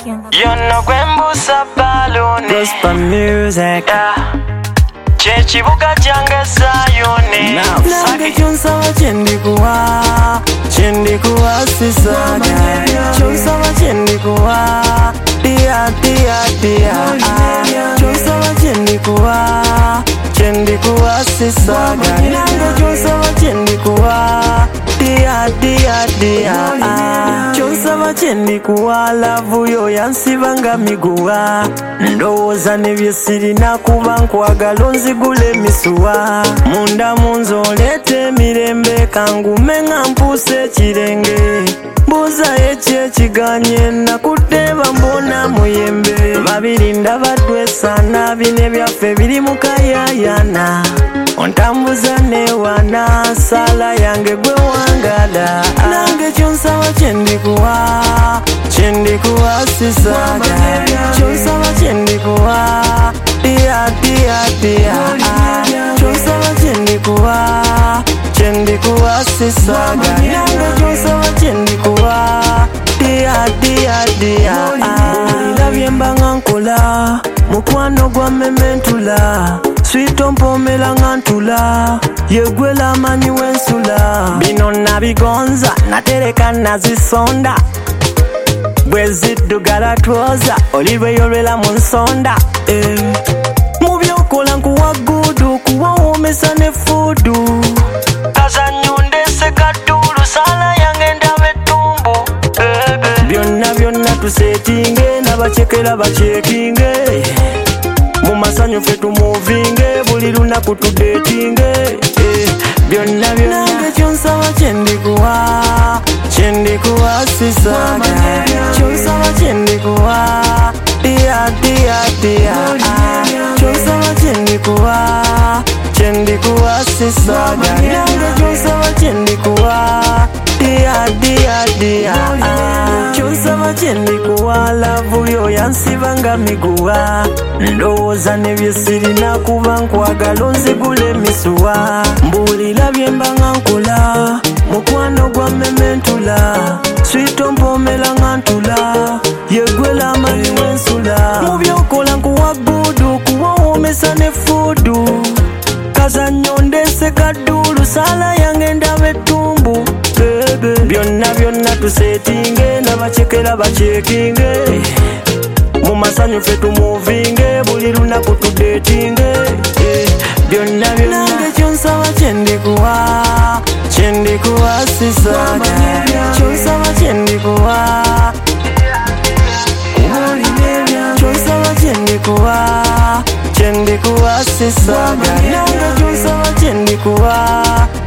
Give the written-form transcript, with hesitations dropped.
You know Gwembusa baluni Gospel music. Chechibuka change sayuni Nange kyonsaba kyendikuwa sisaga. Kyonsaba kyendikuwa dia. Kyonsaba kyendikuwa sisaga. Nange kyonsaba kyendikuwa dia. Kyonsaba kyendikuwa lavu yo yansibanga miguwa. Ndowooza nebyesirina kuba nkwagala onzigule emisuwa. Munda munze oleeta emirembe kangume nga mpuuse ekirenge. Mbuuzayo ekyekiganye nakuteeba mbona muyembe. Babiri ndabadwesaana bine byaffe biri mu kayaayana. Ontambuza newana sala yange gwe wangala. Nange kyonsaba kyendikuwa sisaga. Kyonsaba kyendikuwa dia. Kyonsaba kyendikuwa sisaga. Nange kyonsaba kyendikuwa dia. Ndabye mbanga nkola mukwano gwa mementula. Sweet ompomela nga ntula yegwela amanyi wensula. Bino nabigonza natereka nazisonda bweziddugala twoza olibweyolwela mu nsonda. Mu byokola nkuwa gudu kuwawomesa ne fudu. Kazanyo ndese kadulu sala yange ndaba ettumbu. Byonna tusetinge nabachekera bachekinge. Mumasanyo ffe tumuvinge buli lunaku tudetinge. Byonna nange kyonsaba kyendikuwa sisaga. Kyonsaba kyendikuwa dia. Kyonsaba kyendikuwa sisaga. Nange kyonsaba kyendikuwa dia. Kyonsaba kyendikuwa lavu yo yansibanga miguwa. Ndowooza nebyesirina kuba nkwagala onzigule emisuwa. Mbuulira byembanga nkola mukwano gwa mementula. Sweet ompomela nga ntula yegwela amanyi wensula. Mu byokola nkuwa gudu kuwawomesa ne fudu. Kazanyo ndese kadulu sala yange ndaba ettumbu. Byonna tusetinge nabachekera bachekinge. Mumasanyo ffe tumuvinge buli lunaku tudetinge. Byonna nange kyonsaba kyendikuwa sisaga. Kyonsaba kyendikuwa kyonsaba kyendikuwa sisaga. Nange kyonsaba kyendikuwa